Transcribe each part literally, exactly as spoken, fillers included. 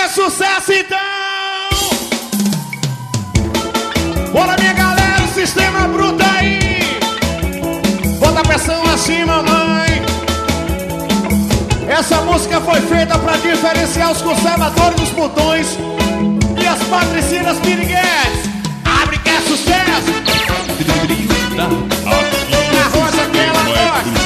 é sucesso então! Bora minha galera, o sistema bruto aí! Bota a pressão assim, mamãe! Essa música foi feita pra diferenciar os conservadores dos botões e as patricinas piriguetes. Abre que é sucesso! Na roça que ela gosta!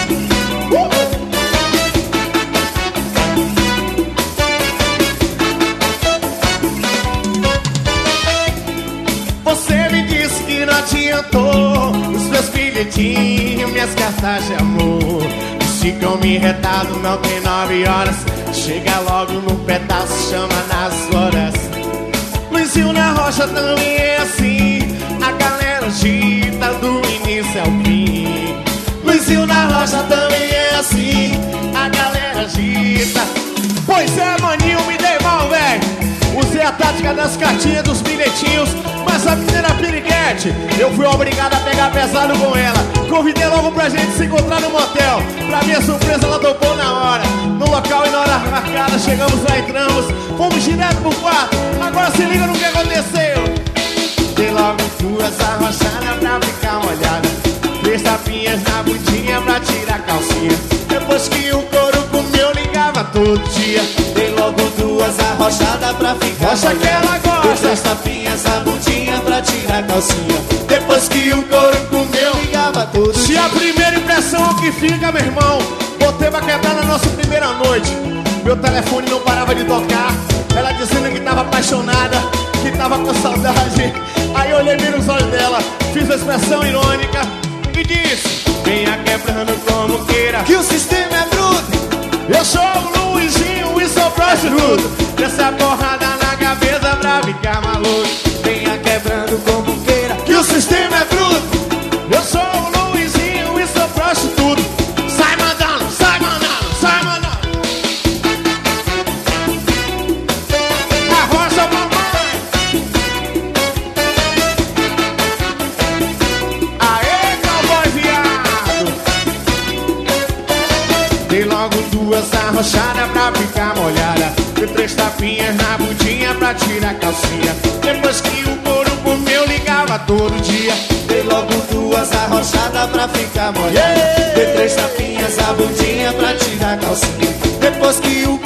Você me disse que não adiantou os meus bilhetinhos, minhas cartas de amor. Ficam me retado, não tem nove horas. Chega logo num pedaço, chama nas horas. Luizinho na rocha também é assim. A galera agita do início ao fim. Luizinho na rocha também é assim. A galera agita. Pois é, maninho, me dei mal, velho. Usei a tática das cartinhas, dos bilhetinhos. Mas a menina piriguete, eu fui obrigado a pegar pesado com ela. Convidei logo pra gente se encontrar no motel. Pra minha surpresa, ela topou na hora. No local e na hora marcada, chegamos lá, entramos. Fomos direto pro quarto. Agora se liga no que aconteceu. Dei logo duas arrochadas pra ficar molhada. Três tapinhas na bundinha pra tirar a calcinha. Depois que o couro comeu, ligava todo dia. Dei logo duas arrochadas pra ficar Rocha molhada. Que ela gosta. Três tapinhas na bundinha pra tirar a calcinha. Depois que o couro comeu, ligava todo dia. Se a primeira impressão que fica, meu irmão, botei pra quebrar na nossa primeira noite. Meu telefone não parava de tocar. Ela dizendo que tava apaixonada, que tava com saudade. Aí eu olhei bem nos olhos dela, fiz a expressão irônica e disse: venha quebrando como queira, que o sistema é bruto. Eu sou o Luizinho e sou prostituto. Dessa porrada na cabeça pra ficar maluco. Venha quebrando como queira, que o sistema é bruto. Eu sou o Luizinho e sou prostituto. Sai mandando, sai mandando, sai mandando. A roça, mamãe. Aê, cowboy viado. Dei logo duas arrochadas pra ficar molhada. Dei três tapinhas na bundinha pra tirar a calcinha. Depois que o couro comeu, ligava todo dia. Dei logo duas arrochadas pra ficar molhada. Dei três tapinhas na bundinha pra tirar a calcinha. Depois que o